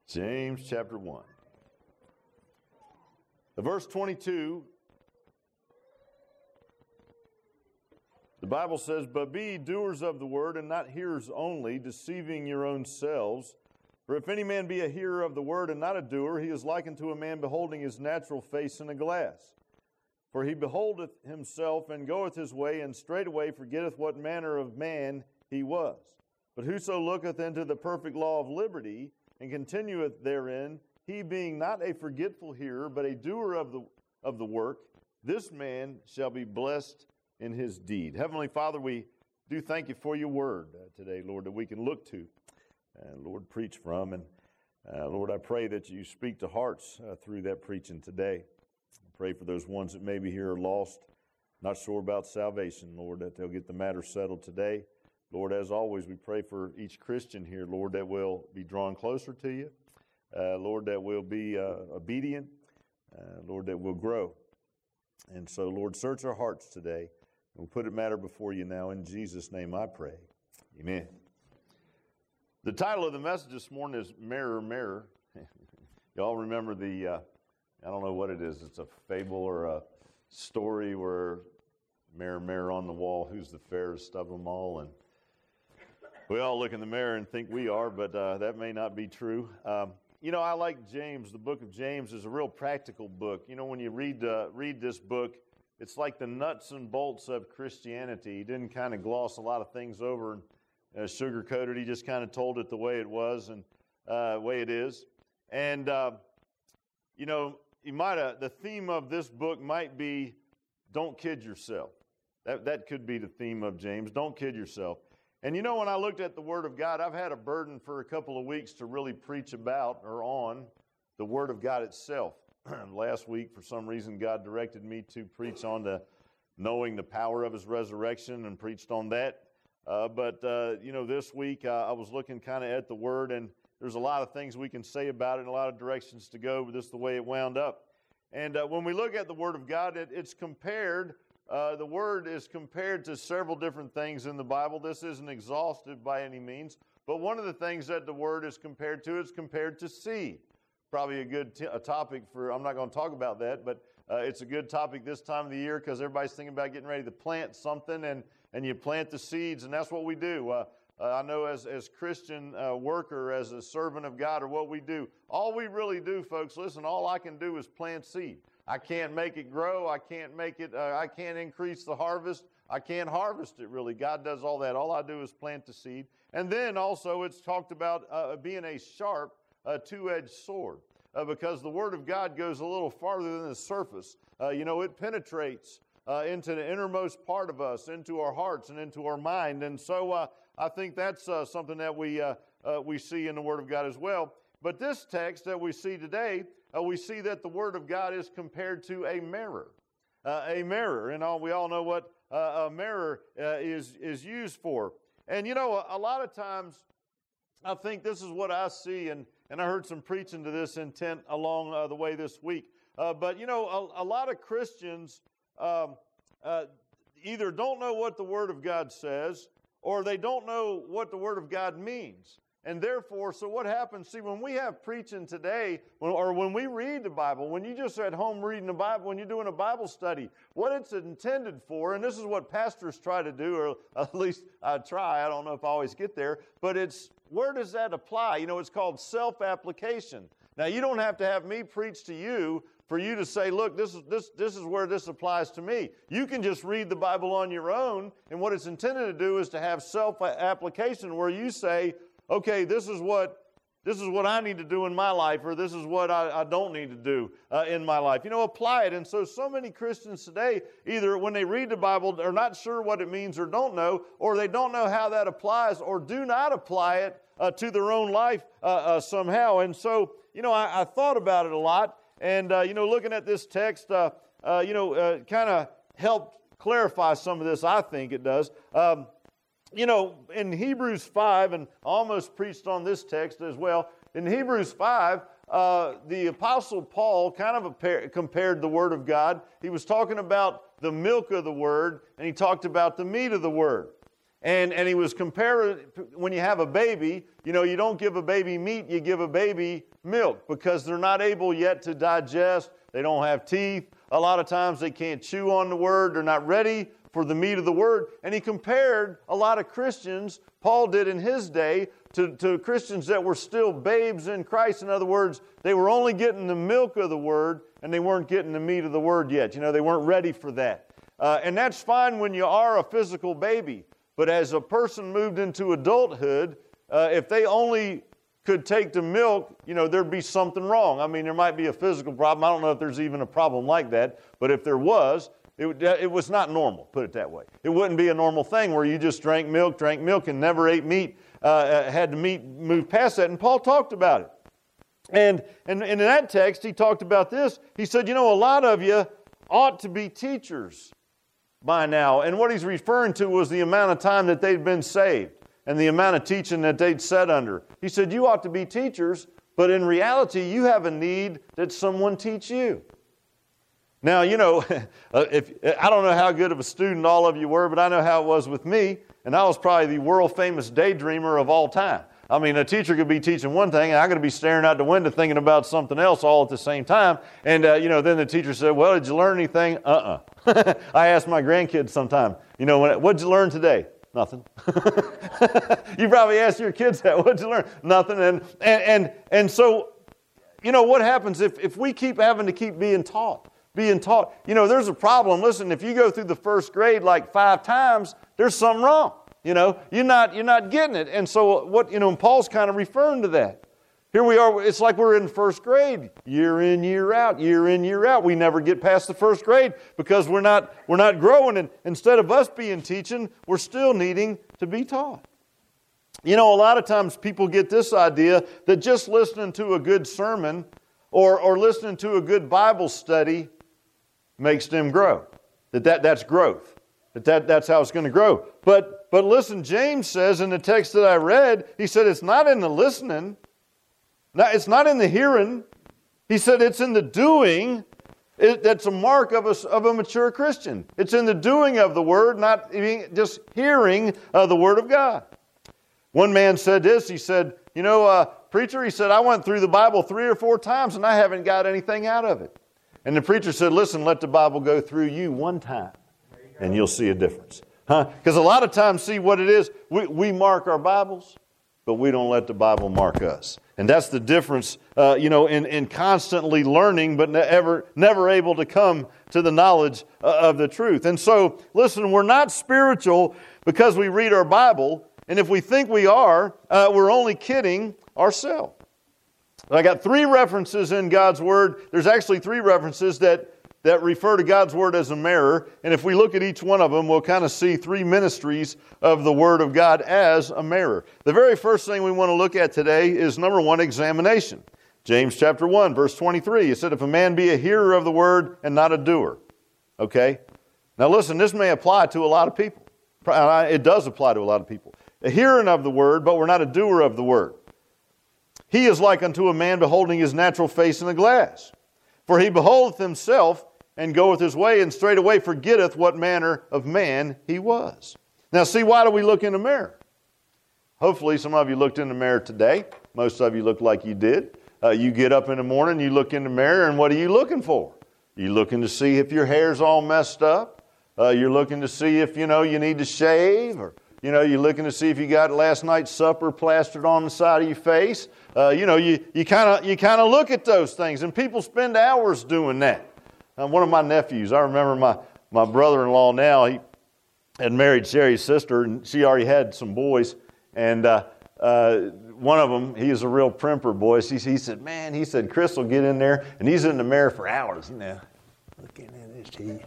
James chapter 1. Verse 22, the Bible says, "But be ye doers of the word, and not hearers only, deceiving your own selves. For if any man be a hearer of the word, and not a doer, he is like unto a man beholding his natural face in a glass. For he beholdeth himself, and goeth his way, and straightway forgetteth what manner of man he was. But whoso looketh into the perfect law of liberty, and continueth therein, he being not a forgetful hearer, but a doer of the work, this man shall be blessed in his deed." Heavenly Father, we do thank you for your word today, Lord, that we can look to, Lord, preach from. And Lord, I pray that you speak to hearts through that preaching today. I pray for those ones that maybe here are lost, not sure about salvation, Lord, that they'll get the matter settled today. Lord, as always, we pray for each Christian here, Lord, that will be drawn closer to you. Lord, that will be obedient. Lord, that will grow. And so, Lord, search our hearts today. We'll put it matter before you now. In Jesus' name I pray. Amen. The title of the message this morning is Mirror, Mirror. Y'all remember I don't know what it is. It's a fable or a story where mirror, mirror on the wall, who's the fairest of them all? And we all look in the mirror and think we are, but that may not be true. I like James. The book of James is a real practical book. When you read this book, it's like the nuts and bolts of Christianity. He didn't kind of gloss a lot of things over and sugarcoat it. He just kind of told it the way it was and way it is. And, the theme of this book might be, don't kid yourself. That could be the theme of James. Don't kid yourself. And when I looked at the Word of God, I've had a burden for a couple of weeks to really preach about or on the Word of God itself. Last week, for some reason, God directed me to preach on knowing the power of His resurrection and preached on that. But this week I was looking kind of at the Word, and there's a lot of things we can say about it and a lot of directions to go, but this is the way it wound up. And when we look at the Word of God, it's compared. The Word is compared to several different things in the Bible. This isn't exhaustive by any means, but one of the things that the Word is compared to seed. Probably a good topic for, I'm not going to talk about that, but it's a good topic this time of the year because everybody's thinking about getting ready to plant something, and you plant the seeds, and that's what we do. I know as Christian worker, as a servant of God, or what we do. All we really do, folks, listen, all I can do is plant seed. I can't make it grow. I can't increase the harvest. I can't harvest it, really. God does all that. All I do is plant the seed. And then also it's talked about being a sharp, two-edged sword because the Word of God goes a little farther than the surface. It penetrates into the innermost part of us, into our hearts and into our mind. And so I think that's something that we see in the Word of God as well. But this text that we see today, we see that the Word of God is compared to a mirror. A mirror. And we all know what a mirror is used for. And, a lot of times I think this is what I see, and I heard some preaching to this intent along the way this week. But, a lot of Christians either don't know what the Word of God says, or they don't know what the Word of God means. And therefore, so what happens, see, when we have preaching today, or when we read the Bible, when you just are at home reading the Bible, when you're doing a Bible study, what it's intended for, and this is what pastors try to do, or at least I try, I don't know if I always get there, but it's, where does that apply? It's called self-application. Now, you don't have to have me preach to you for you to say, look, this is where this applies to me. You can just read the Bible on your own, and what it's intended to do is to have self-application where you say, okay, this is what I need to do in my life, or this is what I don't need to do in my life. Apply it. And so many Christians today, either when they read the Bible, are not sure what it means or don't know, or they don't know how that applies, or do not apply it to their own life somehow. And so, I thought about it a lot, and, looking at this text, kind of helped clarify some of this, I think it does. In Hebrews 5, and I almost preached on this text as well, in Hebrews 5, the Apostle Paul kind of compared the Word of God. He was talking about the milk of the Word, and he talked about the meat of the Word. And he was comparing, when you have a baby, you know, you don't give a baby meat, you give a baby milk because they're not able yet to digest. They don't have teeth. A lot of times they can't chew on the word. They're not ready for the meat of the word. And he compared a lot of Christians, Paul did in his day, to Christians that were still babes in Christ. In other words, they were only getting the milk of the word and they weren't getting the meat of the word yet. You know, they weren't ready for that. And that's fine when you are a physical baby. But as a person moved into adulthood, if they only could take the milk, you know, there'd be something wrong. I mean, there might be a physical problem. I don't know if there's even a problem like that. But if there was, it was not normal, put it that way. It wouldn't be a normal thing where you just drank milk, and never ate meat, had the meat move past that. And Paul talked about it. And in that text, he talked about this. He said, you know, a lot of you ought to be teachers by now. And what he's referring to was the amount of time that they'd been saved and the amount of teaching that they'd sat under. He said, you ought to be teachers, but in reality, you have a need that someone teach you. Now, you know, I don't know how good of a student all of you were, but I know how it was with me, and I was probably the world-famous daydreamer of all time. I mean, a teacher could be teaching one thing, and I'm going to be staring out the window thinking about something else all at the same time. And, you know, then the teacher said, well, did you learn anything? I ask my grandkids sometime, you know, what'd you learn today? Nothing. You probably ask your kids that. What'd you learn? Nothing. And so, you know, what happens if we keep having to keep being taught? You know, there's a problem. Listen, if you go through the first grade like 5 times, there's something wrong. You know, you're not getting it. And so what, you know, and Paul's kind of referring to that. Here we are, it's like we're in first grade, year in, year out, year in, year out. We never get past the first grade because we're not growing. And instead of us being teaching, we're still needing to be taught. You know, a lot of times people get this idea that just listening to a good sermon or listening to a good Bible study makes them grow. That's growth. That's how it's going to grow. But listen, James says in the text that I read, he said it's not in the listening. It's not in the hearing. He said it's in the doing. That's a mark of a mature Christian. It's in the doing of the word, not just hearing the word of God. One man said this. He said, you know, preacher, he said, I went through the Bible 3 or 4 times and I haven't got anything out of it. And the preacher said, listen, let the Bible go through you one time and you'll see a difference. Because a lot of times, see what it is, we mark our Bibles, but we don't let the Bible mark us. And that's the difference, you know, in constantly learning, but never able to come to the knowledge of the truth. And so, listen, we're not spiritual because we read our Bible, and if we think we are, we're only kidding ourselves. I got 3 references in God's Word. There's actually 3 references that refer to God's Word as a mirror. And if we look at each one of them, we'll kind of see 3 ministries of the Word of God as a mirror. The very first thing we want to look at today is, number 1, examination. James chapter 1, verse 23. It said, if a man be a hearer of the Word and not a doer. Okay? Now listen, this may apply to a lot of people. It does apply to a lot of people. A hearing of the Word, but we're not a doer of the Word. He is like unto a man beholding his natural face in a glass. For he beholdeth himself, and goeth his way, and straightway forgetteth what manner of man he was. Now see, why do we look in the mirror? Hopefully some of you looked in the mirror today. Most of you look like you did. You get up in the morning, you look in the mirror, and what are you looking for? You're looking to see if your hair's all messed up. You're looking to see if, you need to shave, or, you're looking to see if you got last night's supper plastered on the side of your face. You kind of look at those things, and people spend hours doing that. One of my nephews, I remember my brother-in-law now, he had married Sherry's sister, and she already had some boys, and one of them, he is a real primper boy. He said, Chris will get in there, and he's in the mirror for hours, looking at his teeth.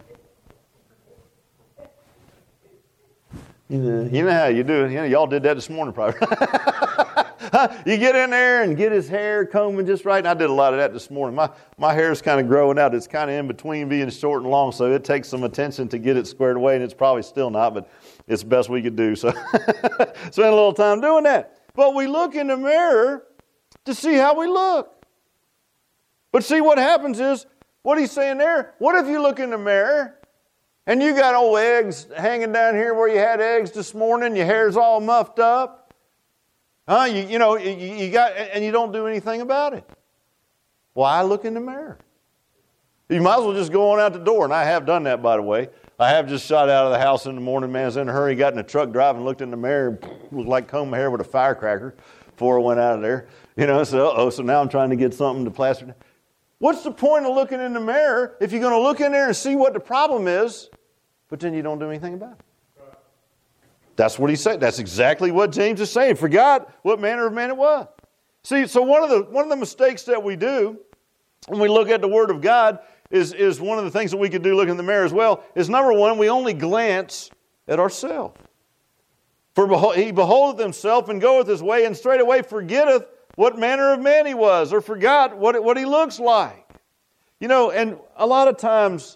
You know how you do it. Y'all did that this morning probably. You get in there and get his hair combing just right. And I did a lot of that this morning. My hair is kind of growing out. It's kind of in between being short and long, so it takes some attention to get it squared away, and it's probably still not, but it's the best we could do. So spend a little time doing that. But we look in the mirror to see how we look. But see, what happens is, what he's saying there, what if you look in the mirror and you got old eggs hanging down here where you had eggs this morning, your hair's all muffed up. You got, and you don't do anything about it. Why look in the mirror? You might as well just go on out the door, and I have done that, by the way. I have just shot out of the house in the morning, man. I was in a hurry, got in the truck driving, looked in the mirror, was like combing my hair with a firecracker before I went out of there. So now I'm trying to get something to plaster. What's the point of looking in the mirror if you're going to look in there and see what the problem is, but then you don't do anything about it? That's what he said. That's exactly what James is saying. Forgot what manner of man it was. See, so one of the mistakes that we do when we look at the Word of God is one of the things that we could do looking in the mirror as well, is number one, we only glance at ourselves. For he beholdeth himself and goeth his way, and straightway forgetteth what manner of man he was, or forgot what he looks like. And a lot of times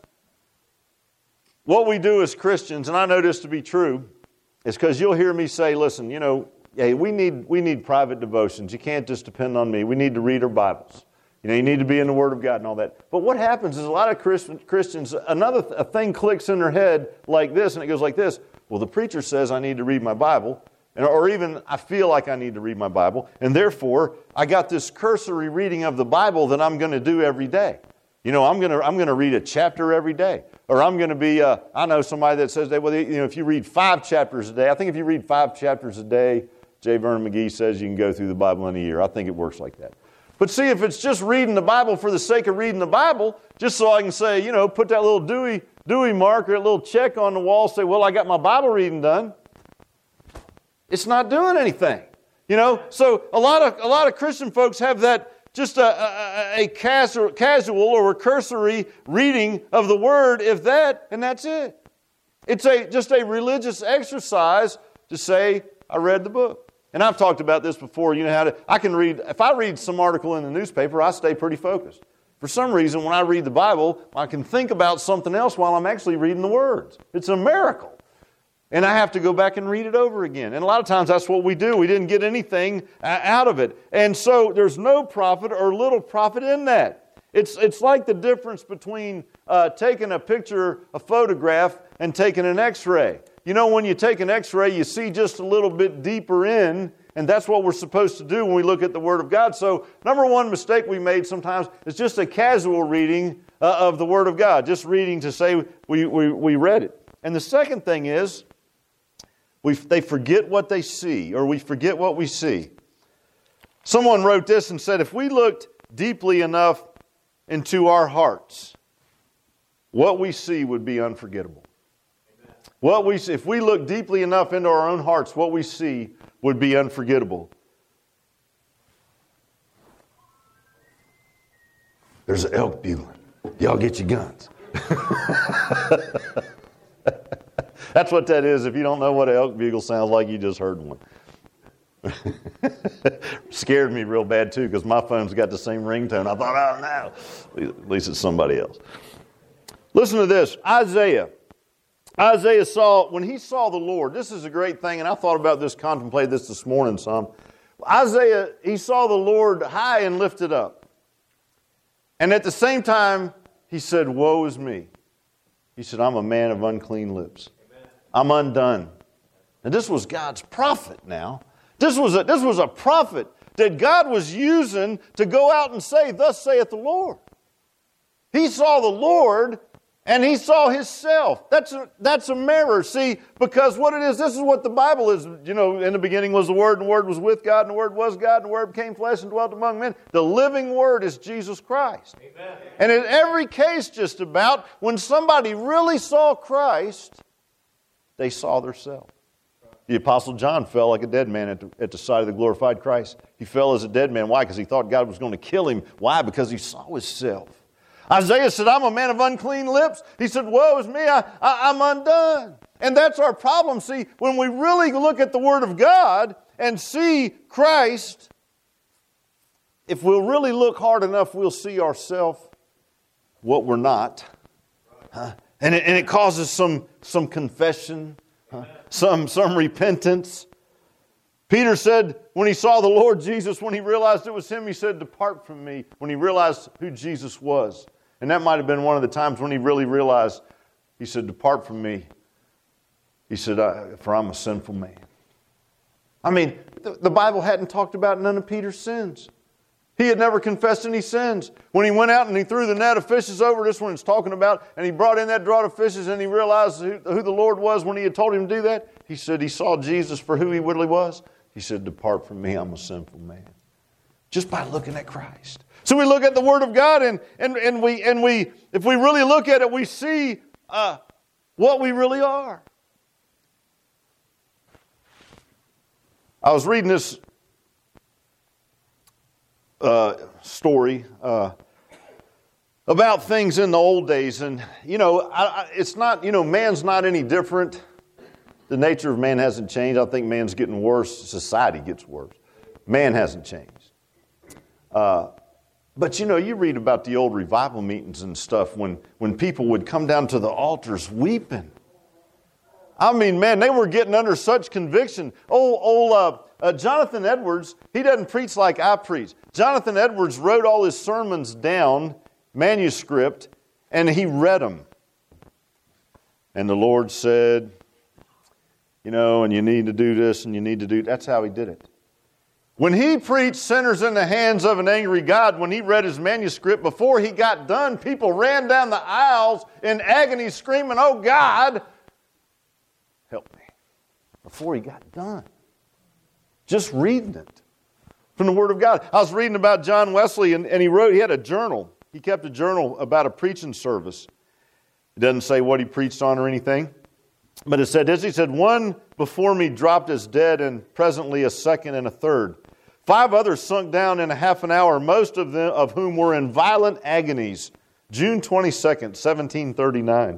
what we do as Christians, and I know this to be true, is because you'll hear me say, listen, hey, we need private devotions. You can't just depend on me. We need to read our Bibles. You need to be in the Word of God and all that. But what happens is a lot of Christians, a thing clicks in their head like this, and it goes like this. Well, the preacher says I need to read my Bible, or even I feel like I need to read my Bible, and therefore I got this cursory reading of the Bible that I'm going to do every day. I'm going to read a chapter every day. Or I'm going to be, I know somebody that says, if you read 5 chapters a day, I think if you read 5 chapters a day, J. Vernon McGee says you can go through the Bible in a year. I think it works like that. But see, if it's just reading the Bible for the sake of reading the Bible, just so I can say, put that little Dewey marker, a little check on the wall, say, well, I got my Bible reading done. It's not doing anything. So a lot of Christian folks have that just a casual or a cursory reading of the Word, if that, and that's it. It's just a religious exercise to say, I read the book. And I've talked about this before. If I read some article in the newspaper, I stay pretty focused. For some reason, when I read the Bible, I can think about something else while I'm actually reading the words. It's a miracle. And I have to go back and read it over again. And a lot of times that's what we do. We didn't get anything out of it. And so there's no profit or little profit in that. It's like the difference between taking a picture, a photograph, and taking an x-ray. When you take an x-ray, you see just a little bit deeper in, and that's what we're supposed to do when we look at the Word of God. So number one mistake we made sometimes is just a casual reading of the Word of God, just reading to say we read it. And the second thing is they forget what they see, or we forget what we see. Someone wrote this and said, if we looked deeply enough into our hearts, what we see would be unforgettable. If we look deeply enough into our own hearts, what we see would be unforgettable. There's an elk bugling. Y'all get your guns. That's what that is. If you don't know what an elk bugle sounds like, you just heard one. Scared me real bad, too, because my phone's got the same ringtone. I thought, oh, no. At least it's somebody else. Listen to this. Isaiah saw, when he saw the Lord, this is a great thing, and I thought about this, contemplated this morning some. Isaiah, he saw the Lord high and lifted up. And at the same time, he said, woe is me. He said, I'm a man of unclean lips. I'm undone. And this was God's prophet now. This was a prophet that God was using to go out and say, thus saith the Lord. He saw the Lord and he saw himself. That's a mirror, see, because what it is, this is what the Bible is. In the beginning was the Word, and the Word was with God, and the Word was God, and the Word became flesh and dwelt among men. The living Word is Jesus Christ. Amen. And in every case just about, when somebody really saw Christ, they saw themselves. The Apostle John fell like a dead man at the sight of the glorified Christ. He fell as a dead man. Why? Because he thought God was going to kill him. Why? Because he saw himself. Isaiah said, I'm a man of unclean lips. He said, woe is me, I'm undone. And that's our problem. See, when we really look at the Word of God and see Christ, if we'll really look hard enough, we'll see ourselves what we're not. And it causes some confession, some repentance. Peter said when he saw the Lord Jesus, when he realized it was him, he said, depart from me, when he realized who Jesus was. And that might have been one of the times when he really realized, He said, depart from me. He said, for I'm a sinful man. I mean, the Bible hadn't talked about none of Peter's sins. He had never confessed any sins. When he went out and he threw the net of fishes over, this one it's talking about, and he brought in that draught of fishes and he realized who the Lord was when he had told him to do that, he said he saw Jesus for who he really was. He said, depart from me, I'm a sinful man. Just by looking at Christ. So we look at the Word of God and we if we really look at it, we see what we really are. I was reading this story about things in the old days, and it's not, man's not any different. The nature of man hasn't changed. I think man's getting worse. Society gets worse. Man hasn't changed. But you read about the old revival meetings and stuff when people would come down to the altars weeping. I mean, man, they were getting under such conviction. Jonathan Edwards, he doesn't preach like I preach. Jonathan Edwards wrote all his sermons down, manuscript, and he read them. And the Lord said, and you need to do this and you need to do, that's how he did it. When he preached sinners in the hands of an angry God, when he read his manuscript, before he got done, people ran down the aisles in agony screaming, oh God, help me. Before he got done. Just reading it from the Word of God. I was reading about John Wesley, and he had a journal. He kept a journal about a preaching service. It doesn't say what he preached on or anything. But it said this, he said, one before me dropped as dead, and presently a second and a third. 5 others sunk down in a half an hour, most of them of whom were in violent agonies. June 22nd, 1739.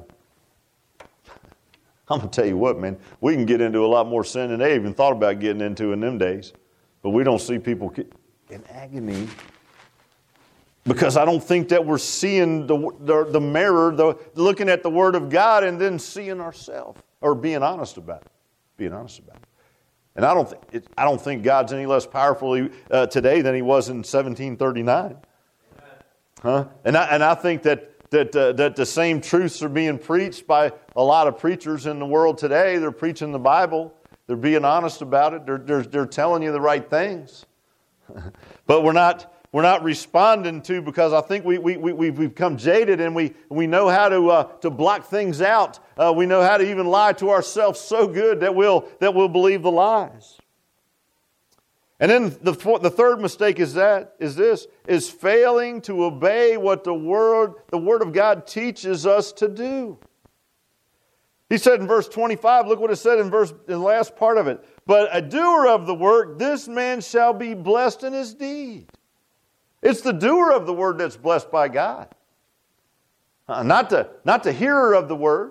I'm going to tell you what, man, we can get into a lot more sin than they even thought about getting into in them days. But we don't see people in agony because I don't think that we're seeing the mirror, looking at the Word of God and then seeing ourselves or being honest about it. Being honest about it. And I don't think God's any less powerful today than he was in 1739. Huh? And I think that the same truths are being preached by a lot of preachers in the world today. They're preaching the Bible. They're being honest about it. They're telling you the right things. But we're not responding to, because I think we've become jaded and we know how to block things out. We know how to even lie to ourselves so good that we'll believe the lies. And then the third mistake is failing to obey what the Word of God teaches us to do. He said in verse 25, look what it said in the last part of it. But a doer of the work, this man shall be blessed in his deed. It's the doer of the word that's blessed by God. Not the hearer of the word.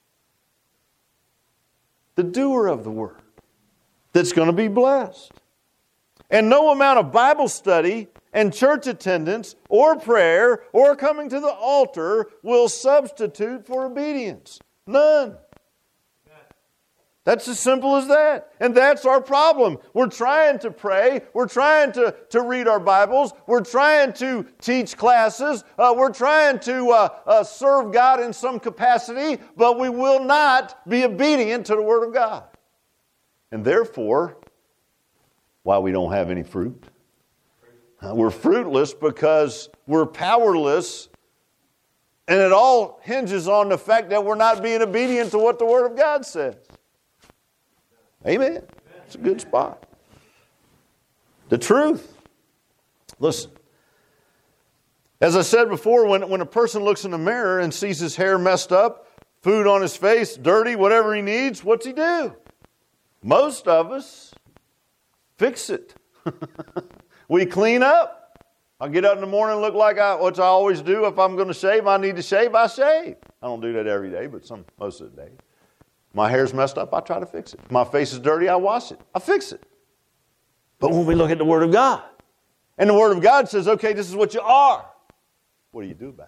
The doer of the word that's going to be blessed. And no amount of Bible study and church attendance or prayer or coming to the altar will substitute for obedience. None. That's as simple as that. And that's our problem. We're trying to pray. We're trying to read our Bibles. We're trying to teach classes. We're trying to serve God in some capacity, but we will not be obedient to the Word of God. And therefore, why we don't have any fruit? We're fruitless because we're powerless, and it all hinges on the fact that we're not being obedient to what the Word of God says. Amen. It's a good spot. The truth. Listen. As I said before, when a person looks in the mirror and sees his hair messed up, food on his face, dirty, whatever he needs, what's he do? Most of us fix it. We clean up. I get up in the morning and look like what I always do. If I'm going to shave, I need to shave, I shave. I don't do that every day, but most of the day. My hair's messed up, I try to fix it. My face is dirty, I wash it. I fix it. But when we look at the Word of God, and the Word of God says, okay, this is what you are, what do you do about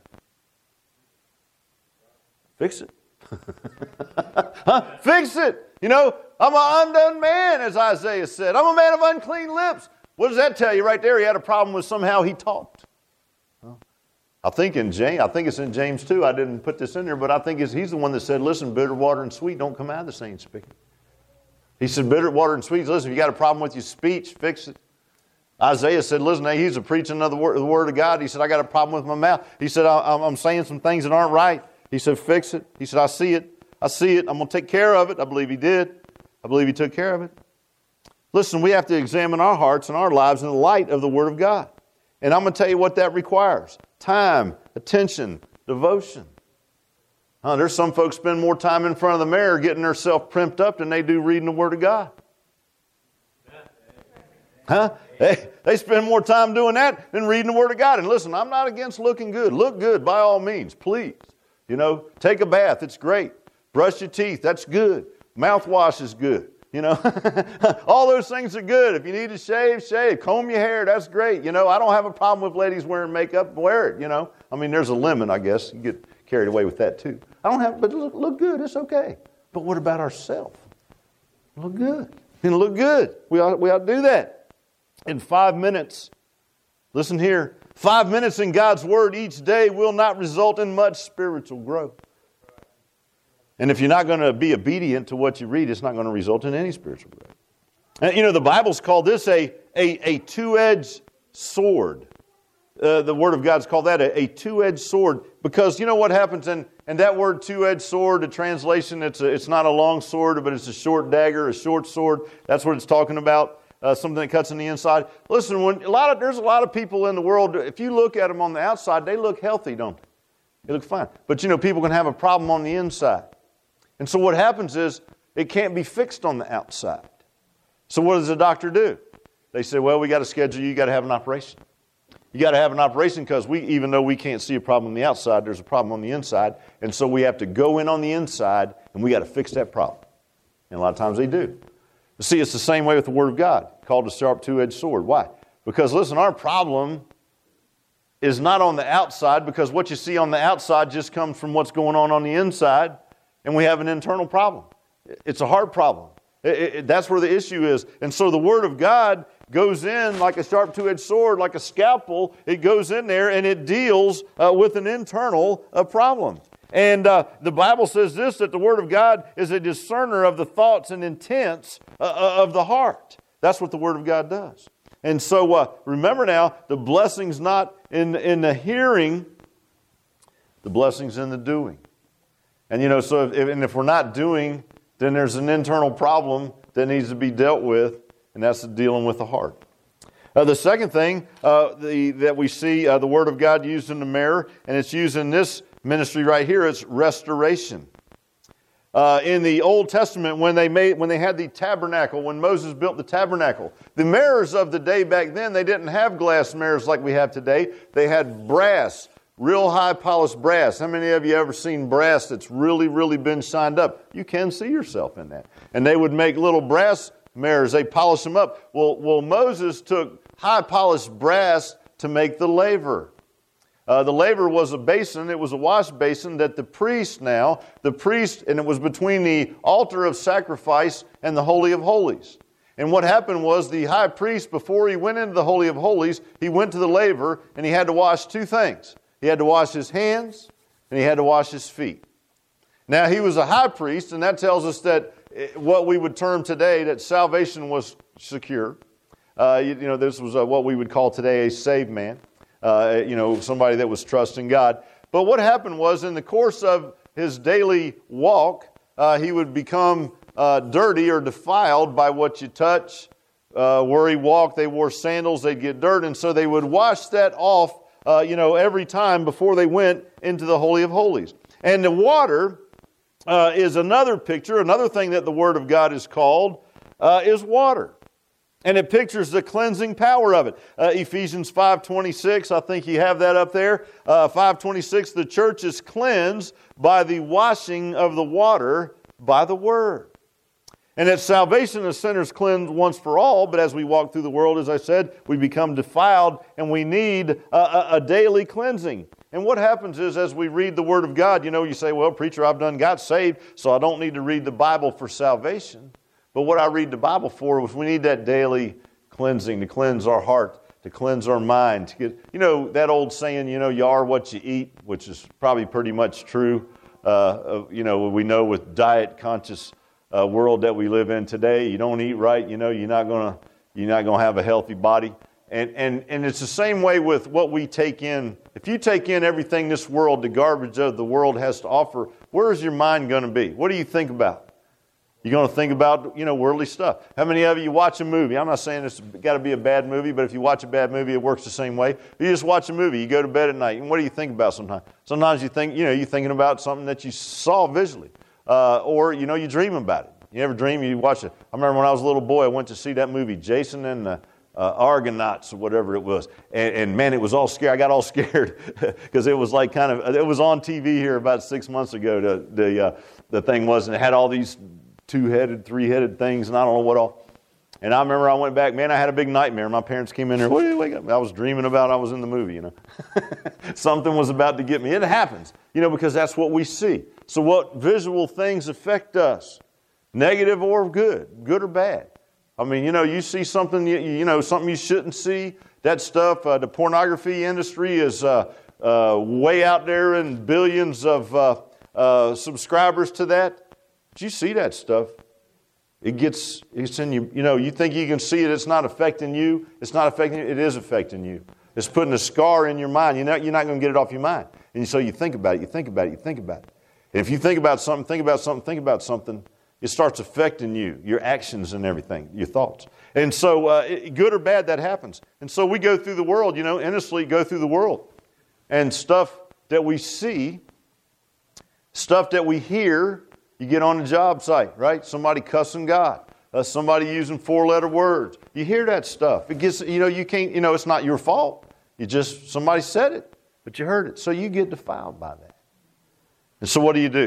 it? Fix it. Huh? Fix it. I'm an undone man, as Isaiah said. I'm a man of unclean lips. What does that tell you right there? He had a problem with somehow he talked. I think it's in James 2. I didn't put this in there, but I think he's the one that said, listen, bitter water and sweet don't come out of the same spigot. He said, bitter water and sweet. Listen, if you got a problem with your speech, fix it. Isaiah said, listen, hey, he's preaching the word of God. He said, I got a problem with my mouth. He said, I'm saying some things that aren't right. He said, fix it. He said, I see it. I'm going to take care of it. I believe he did. I believe he took care of it. Listen, we have to examine our hearts and our lives in the light of the Word of God. And I'm going to tell you what that requires. Time, attention, devotion. There's some folks spend more time in front of the mirror getting themselves primped up than they do reading the Word of God. They spend more time doing that than reading the Word of God. And listen, I'm not against looking good. Look good by all means, please. Take a bath. It's great. Brush your teeth. That's good. Mouthwash is good. All those things are good. If you need to shave, shave. Comb your hair, that's great. I don't have a problem with ladies wearing makeup. Wear it, there's a limit, I guess. You get carried away with that too. But look good. It's okay. But what about ourselves? Look good. Look good. We ought to do that. In 5 minutes, listen here, 5 minutes in God's Word each day will not result in much spiritual growth. And if you're not going to be obedient to what you read, it's not going to result in any spiritual growth. And, the Bible's called this a two-edged sword. The Word of God's called that a two-edged sword because you know what happens? And that word two-edged sword, the translation, it's not a long sword, but it's a short dagger, a short sword. That's what it's talking about. Something that cuts on the inside. Listen, there's a lot of people in the world, if you look at them on the outside, they look healthy, don't they? They look fine. But, people can have a problem on the inside. And so what happens is it can't be fixed on the outside. So what does the doctor do? They say, well, we got to schedule you got to have an operation. You got to have an operation because even though we can't see a problem on the outside, there's a problem on the inside. And so we have to go in on the inside and we got to fix that problem. And a lot of times they do. See, it's the same way with the Word of God, called a sharp two-edged sword. Why? Because, listen, our problem is not on the outside because what you see on the outside just comes from what's going on the inside, and we have an internal problem. It's a heart problem. That's where the issue is. And so the Word of God goes in like a sharp two-edged sword, like a scalpel. It goes in there, and it deals with an internal problem. And the Bible says this, that the Word of God is a discerner of the thoughts and intents of the heart. That's what the Word of God does. And so remember now, the blessing's not in the hearing, the blessing's in the doing. And so if we're not doing, then there's an internal problem that needs to be dealt with, and that's dealing with the heart. The second thing that we see the Word of God used in the mirror, and it's used in this ministry right here, is restoration. In the Old Testament, when they had the tabernacle, when Moses built the tabernacle, the mirrors of the day back then, they didn't have glass mirrors like we have today. They had brass, real high polished brass. How many of you ever seen brass that's really, really been shined up? You can see yourself in that. And they would make little brass mirrors. They polish them up. Well, Moses took high polished brass to make the laver. The laver was a basin. It was a wash basin that the priest, and it was between the altar of sacrifice and the Holy of Holies. And what happened was the high priest, before he went into the Holy of Holies, he went to the laver and he had to wash two things. He had to wash his hands and he had to wash his feet. Now, he was a high priest, and that tells us that what we would term today, that salvation was secure. This was what we would call today a saved man. Somebody that was trusting God. But what happened was in the course of his daily walk, he would become dirty or defiled by what you touch. Where he walked, they wore sandals, they'd get dirt, and so they would wash that off, every time before they went into the Holy of Holies. And the water is another picture, another thing that the Word of God is called is water. And it pictures the cleansing power of it. Ephesians 5:26, I think you have that up there. 5:26, the church is cleansed by the washing of the water by the Word. And at salvation, the sinner's cleansed once for all, but as we walk through the world, as I said, we become defiled, and we need a daily cleansing. And what happens is, as we read the Word of God, you say, well, preacher, I've got saved, so I don't need to read the Bible for salvation. But what I read the Bible for is we need that daily cleansing to cleanse our heart, to cleanse our mind. To get, you know, that old saying, you know, you are what you eat, which is probably pretty much true. You know, we know with diet conscious world that we live in today, you don't eat right, you know, you're not gonna have a healthy body. And it's the same way with what we take in. If you take in everything this world, the garbage of the world has to offer, where is your mind going to be? What do you think about? You're going to think about, you know, worldly stuff. How many of you watch a movie? I'm not saying it's got to be a bad movie, but if you watch a bad movie, it works the same way. You just watch a movie. You go to bed at night, and what do you think about sometimes? Sometimes you think, you know, you're thinking about something that you saw visually, or, you know, you dream about it. You ever dream? You watch it. I remember when I was a little boy, I went to see that movie, Jason and the Argonauts or whatever it was, and man, it was all scary. I got all scared because it was like it was on TV here about 6 months ago. The thing was, and it had all these two-headed, three-headed things, and I don't know what all. And I remember I went back, man, I had a big nightmare. My parents came in there, wake up. I was dreaming about I was in the movie, you know. Something was about to get me. It happens, you know, because that's what we see. So what visual things affect us, negative or good or bad? I mean, you know, you see something, you know, something you shouldn't see. That stuff, the pornography industry is way out there and billions of subscribers to that. But you see that stuff. It's in you. You know, you think you can see it. It's not affecting you. It's not affecting you. It is affecting you. It's putting a scar in your mind. You're not going to get it off your mind. And so you think about it. You think about it. You think about it. And if you think about something, it starts affecting you, your actions and everything, your thoughts. And so good or bad, that happens. And so we go through the world, you know, innocently go through the world. And stuff that we see, stuff that we hear, you get on a job site, right? Somebody cussing God, somebody using four-letter words. You hear that stuff. It gets, you know, you can't, you know, it's not your fault. Somebody said it, but you heard it. So you get defiled by that. And so what do?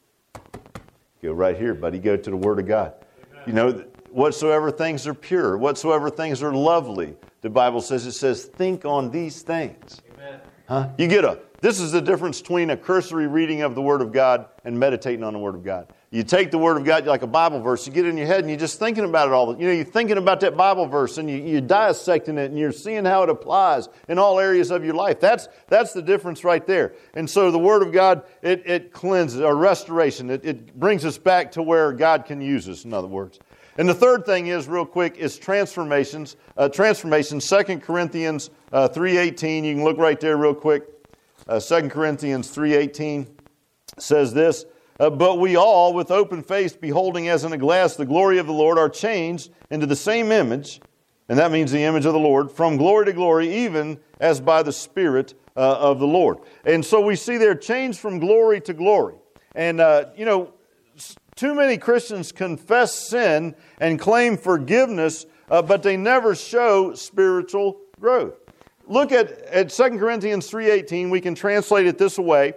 Go right here, buddy. Go to the Word of God. You know, whatsoever things are pure, whatsoever things are lovely, the Bible says, think on these things. Amen. Huh? This is the difference between a cursory reading of the Word of God and meditating on the Word of God. You take the Word of God like a Bible verse, you get it in your head and you're just thinking about it all. You know, you're thinking about that Bible verse and you're dissecting it and you're seeing how it applies in all areas of your life. That's the difference right there. And so the Word of God, it cleanses, or restoration. It brings us back to where God can use us, in other words. And the third thing is, real quick, is transformations. 2 Corinthians 3:18. You can look right there real quick. 2 Corinthians 3:18 says this, but we all, with open face, beholding as in a glass the glory of the Lord, are changed into the same image, and that means the image of the Lord, from glory to glory, even as by the Spirit of the Lord. And so we see there, changed from glory to glory. And, you know, too many Christians confess sin and claim forgiveness, but they never show spiritual growth. Look at 2 Corinthians 3:18. We can translate it this way.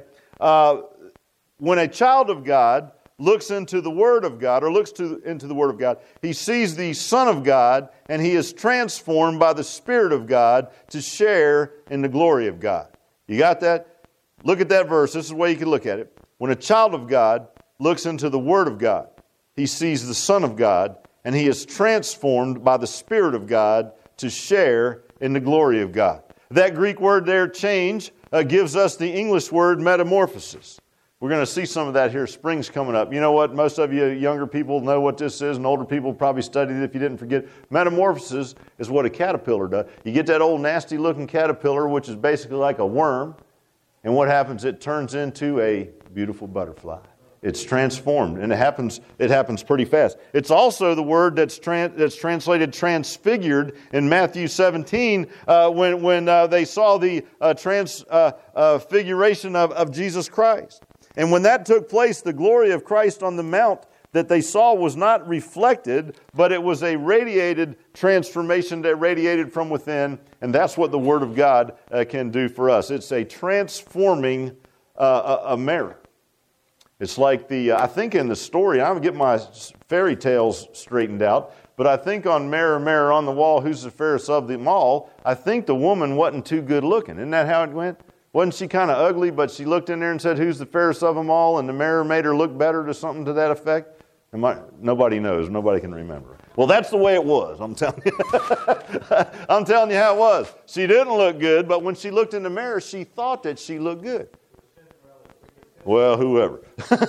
When a child of God looks into the Word of God, or into the Word of God, he sees the Son of God, and he is transformed by the Spirit of God to share in the glory of God. You got that? Look at that verse. This is the way you can look at it. When a child of God looks into the Word of God, he sees the Son of God, and he is transformed by the Spirit of God to share in the glory of God. That Greek word there, change, gives us the English word metamorphosis. We're going to see some of that here. Spring's coming up. You know what? Most of you younger people know what this is, and older people probably studied it if you didn't forget. Metamorphosis is what a caterpillar does. You get that old nasty-looking caterpillar, which is basically like a worm, and what happens? It turns into a beautiful butterfly. It's transformed, and it happens pretty fast. It's also the word that's translated transfigured in Matthew 17 when they saw the transfiguration of Jesus Christ. And when that took place, the glory of Christ on the mount that they saw was not reflected, but it was a radiated transformation that radiated from within, and that's what the Word of God can do for us. It's a transforming a mirror. It's like I think in the story, I'm going to get my fairy tales straightened out, but I think on Mirror, Mirror on the Wall, who's the fairest of them all, I think the woman wasn't too good looking. Isn't that how it went? Wasn't she kind of ugly, but she looked in there and said, who's the fairest of them all, and the mirror made her look better, to something to that effect? Nobody knows. Nobody can remember. Well, that's the way it was. I'm telling you. I'm telling you how it was. She didn't look good, but when she looked in the mirror, she thought that she looked good. Well, whoever.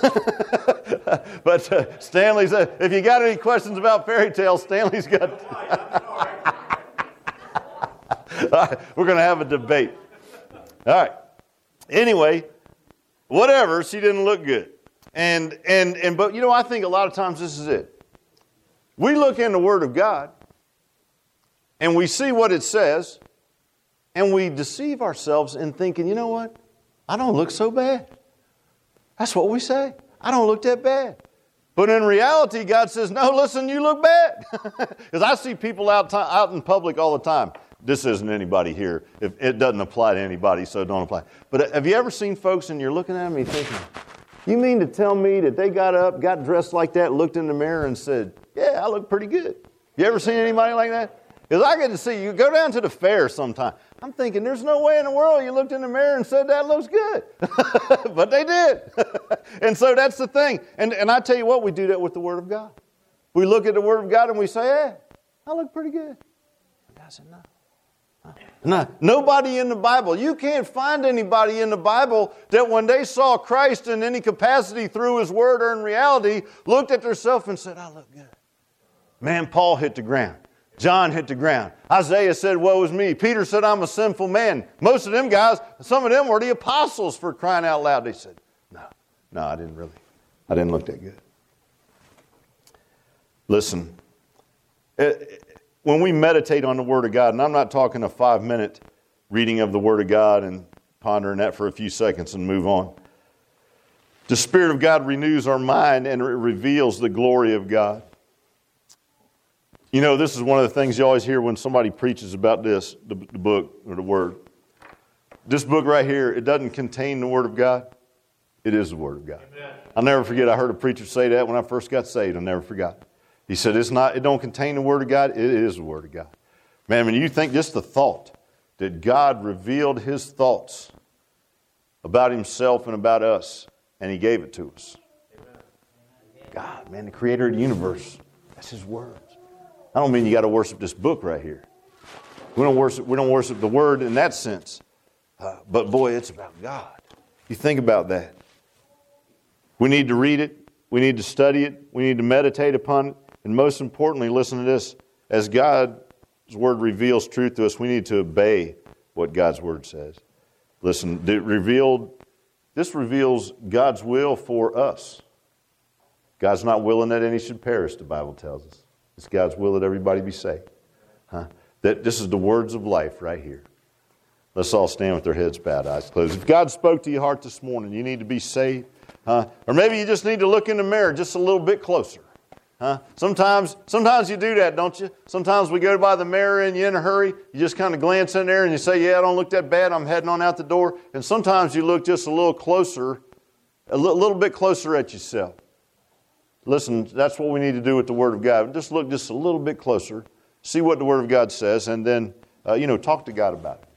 But Stanley said, if you got any questions about fairy tales, Stanley's got. All right, we're going to have a debate. All right. Anyway, whatever. She didn't look good. But you know, I think a lot of times this is it. We look in the Word of God, and we see what it says, and we deceive ourselves in thinking, you know what? I don't look so bad. That's what we say. I don't look that bad. But in reality, God says, no, listen, you look bad. Because I see people out in public all the time. This isn't anybody here. If it doesn't apply to anybody, so it don't apply. But have you ever seen folks and you're looking at them and you're thinking, you mean to tell me that they got up, got dressed like that, looked in the mirror and said, yeah, I look pretty good. You ever seen anybody like that? Because I get to see, you go down to the fair sometime. I'm thinking, there's no way in the world you looked in the mirror and said, that looks good. But they did. And so that's the thing. And I tell you what, we do that with the Word of God. We look at the Word of God and we say, hey, I look pretty good. And God said, no. No, nobody in the Bible. You can't find anybody in the Bible that when they saw Christ in any capacity through His Word or in reality, looked at themselves and said, I look good. Man, Paul hit the ground. John hit the ground. Isaiah said, woe is me. Peter said, I'm a sinful man. Most of them guys, some of them were the apostles, for crying out loud. They said, no, I didn't look that good. Listen, when we meditate on the Word of God, and I'm not talking a 5-minute reading of the Word of God and pondering that for a few seconds and move on. The Spirit of God renews our mind and it reveals the glory of God. You know, this is one of the things you always hear when somebody preaches about this, the book or the Word. This book right here, it doesn't contain the Word of God. It is the Word of God. Amen. I'll never forget, I heard a preacher say that when I first got saved. I'll never forgot. He said, it don't contain the Word of God. It is the Word of God. Man, when you think just the thought that God revealed His thoughts about Himself and about us, and He gave it to us. God, man, the creator of the universe, that's His words. I don't mean you got to worship this book right here. We don't worship the Word in that sense. But boy, it's about God. You think about that. We need to read it. We need to study it. We need to meditate upon it. And most importantly, listen to this. As God's Word reveals truth to us, we need to obey what God's Word says. Listen, this reveals God's will for us. God's not willing that any should perish, the Bible tells us. It's God's will that everybody be saved. That this is the words of life right here. Let's all stand with our heads bowed, eyes closed. If God spoke to your heart this morning, you need to be saved. Or maybe you just need to look in the mirror just a little bit closer. Sometimes you do that, don't you? Sometimes we go by the mirror and you're in a hurry. You just kind of glance in there and you say, yeah, I don't look that bad. I'm heading on out the door. And sometimes you look just a little closer, a little bit closer at yourself. Listen, that's what we need to do with the Word of God. Just look just a little bit closer, see what the Word of God says, and then, talk to God about it.